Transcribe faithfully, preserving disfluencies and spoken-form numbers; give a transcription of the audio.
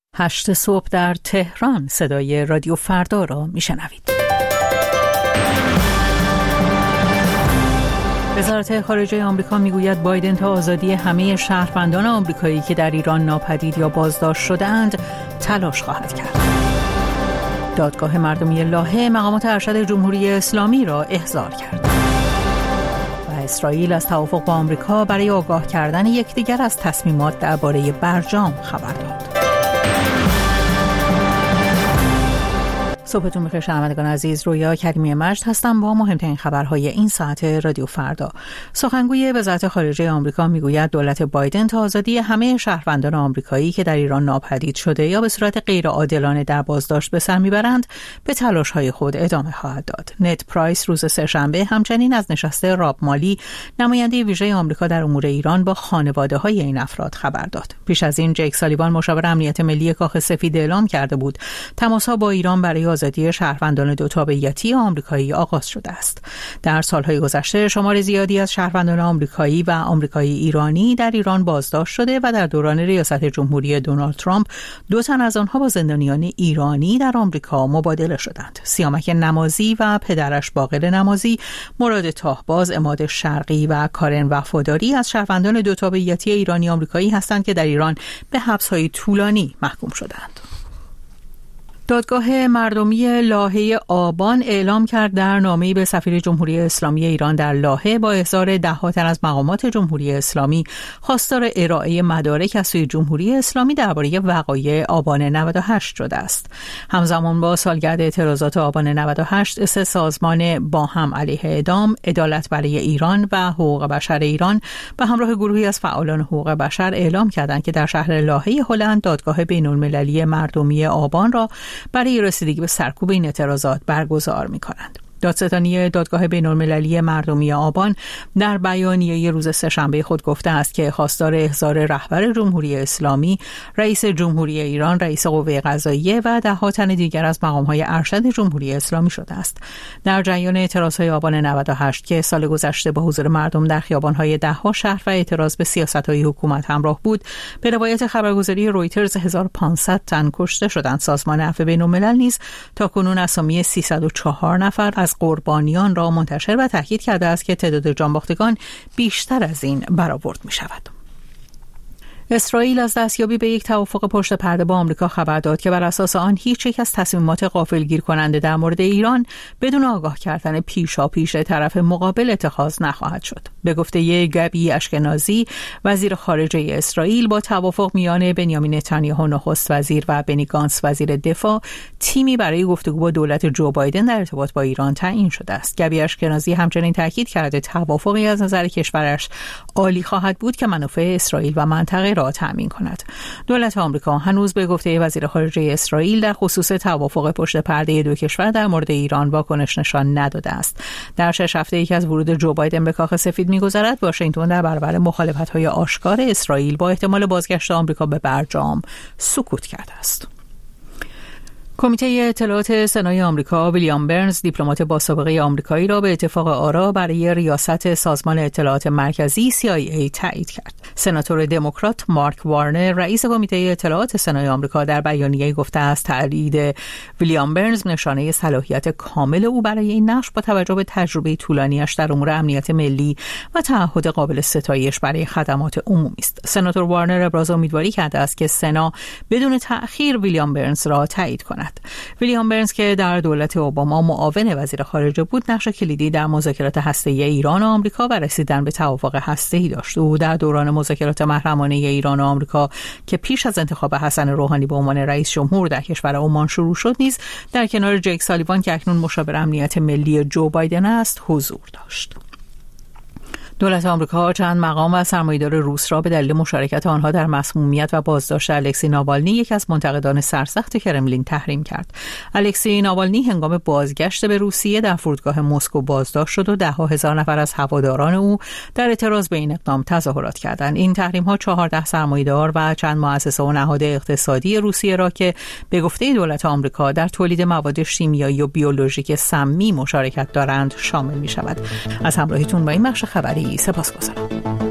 هشت صبح در تهران صدای رادیو فردا را میشنوید. وزارت خارجه آمریکا میگوید بایدن تا آزادی همه شهروندان آمریکایی که در ایران ناپدید یا بازداشت شده‌اند تلاش خواهد کرد. دادگاه مردمی لاهه مقامات ارشد جمهوری اسلامی را احضار کرد. و اسرائیل از توافق با آمریکا برای آگاه کردن یکدیگر از تصمیمات درباره برجام خبر داد. صبحتون بخیر شنوندگان عزیز، رویا کریمی مجد هستم با مهمترین خبرهای این ساعت رادیو فردا. سخنگوی وزارت خارجه آمریکا میگوید دولت بایدن تا آزادی همه شهروندان آمریکایی که در ایران ناپدید شده یا به صورت غیر عادلانه در بازداشت به سر میبرند به تلاش‌های خود ادامه خواهد داد. نت پرایس روز سه‌شنبه همچنین از نشست راب مالی نماینده ویژه آمریکا در امور ایران با خانواده‌های این افراد خبر داد. پیش از این جیک سالیوان مشاور امنیت ملی کاخ سفید اعلام کرده بود تماس‌ها با ایران برای آزادی شهروندان دو تابعیتی آمریکایی آغاز شده است. در سالهای گذشته شمار زیادی از شهروندان آمریکایی و آمریکایی ایرانی در ایران بازداشت شده و در دوران ریاست جمهوری دونالد ترامپ دو تن از آنها با زندانیان ایرانی در آمریکا مبادله شدند. سیامک نمازی و پدرش باقر نمازی، مراد تاهباز، عماد شرقی و کارن وفاداری از شهروندان دو تابعیتی ایرانی آمریکایی هستند که در ایران به حبس‌های طولانی محکوم شدند. دادگاه مردمی لاهه آبان اعلام کرد در نامه‌ای به سفیر جمهوری اسلامی ایران در لاهه با احضار ده‌ها تن از مقامات جمهوری اسلامی خواستار ارائه مدارک از سوی جمهوری اسلامی درباره وقایع آبان نود و هشت شده است. همزمان با سالگرد اعتراضات آبان نود و هشت، سه سازمان با هم علیه اعدام، عدالت برای ایران و حقوق بشر ایران به همراه گروهی از فعالان حقوق بشر اعلام کردند که در شهر لاهه هلند دادگاه بین‌المللی مردمی آبان را برای رسیدگی به سرکوب این اعتراضات برگزار می‌کنند. دادستانی دادگاه بین‌المللی مردمی آبان در بیانیه روز سه‌شنبه خود گفته است که خواستار احضار رهبر جمهوری اسلامی، رئیس جمهوری ایران، رئیس قوه قضاییه و ده‌ها تن دیگر از مقام‌های ارشد جمهوری اسلامی شده است. در جریان اعتراضهای آبان نود و هشت که سال گذشته با حضور مردم در خیابان‌های ده‌ها شهر و اعتراض به سیاست‌های حکومت همراه بود، به روایت خبرگزاری رویترز هزار و پانصد تن کشته شدند. سازمان عفو بین‌الملل نیز تاکنون اسامی سیصد و چهار نفر از قربانیان را منتشر و تاکید کرده است که تعداد جانباختگان بیشتر از این برآورد می شود. اسرائیل از دستیابی به یک توافق پشت پرده با آمریکا خبر داد که بر اساس آن هیچ یک از تصمیمات غافلگیر کننده در مورد ایران بدون آگاه کردن پیشاپیش طرف مقابل اتخاذ نخواهد شد. به گفته گبی اشکنازی، وزیر خارجه اسرائیل، با توافق میان بنیامین نتانیاهو نخست وزیر و بنی گانتس وزیر دفاع، تیمی برای گفتگو با دولت جو بایدن در ارتباط با ایران تعیین شده است. گبی اشکنازی همچنین تاکید کرده توافقی از نظر کشورش عالی خواهد بود که منافع اسرائیل و منطقه را تامین کند. دولت آمریکا هنوز به گفته وزیر خارجه اسرائیل در خصوص توافق پشت پرده دو کشور در مورد ایران واکنش نشان نداده است. در شش هفته که از ورود جو بایدن به کاخ سفید می‌گذرد، واشنگتن در برابر مخالفت‌های آشکار اسرائیل با احتمال بازگشت آمریکا به برجام سکوت کرده است. کمیته اطلاعات سنای آمریکا ویلیام برنز، دیپلمات با سابقه آمریکایی، را به اتفاق آرا برای ریاست سازمان اطلاعات مرکزی سی آی ای تایید کرد. سناتور دموکرات مارک وارنر، رئیس کمیته اطلاعات سنای آمریکا، در بیانیه‌ای گفته است تایید ویلیام برنز نشانه صلاحیت کامل او برای این نقش با توجه به تجربه طولانی‌اش در امور امنیت ملی و تعهد قابل ستایش برای خدمات عمومی است. سناتور وارنر ابراز امیدواری کرده است که سنا بدون تأخیر ویلیام برنز را تایید کند. ویلیام برنز که در دولت اوباما معاون وزیر خارجه بود، نقش کلیدی در مذاکرات هسته‌ای ایران و آمریکا و رسیدن به توافق هسته‌ای داشت. او در دوران مذاکرات محرمانه ایران و آمریکا که پیش از انتخاب حسن روحانی به عنوان رئیس جمهور در کشور عمان شروع شد، نیز در کنار جیک سالیوان که اکنون مشاور امنیت ملی جو بایدن است حضور داشت. دولت آمریکا چند مقام و سرمایه‌دار روس را به دلیل مشارکت آنها در مسمومیت و بازداشت الکسی ناوالنی، یک از منتقدان سرسخت کرملین، تحریم کرد. الکسی ناوالنی هنگام بازگشت به روسیه در فرودگاه مسکو بازداشت شد و ده ها هزار نفر از هواداران او در اعتراض به این اقدام تظاهرات کردند. این تحریم‌ها چهارده سرمایه‌دار و چند مؤسسه و نهاد اقتصادی روسیه را که به گفته دولت آمریکا در تولید مواد شیمیایی و بیولوژیک سمی مشارکت دارند شامل می‌شود. از همراهیتون با این بخش خبری سپاسگزارم.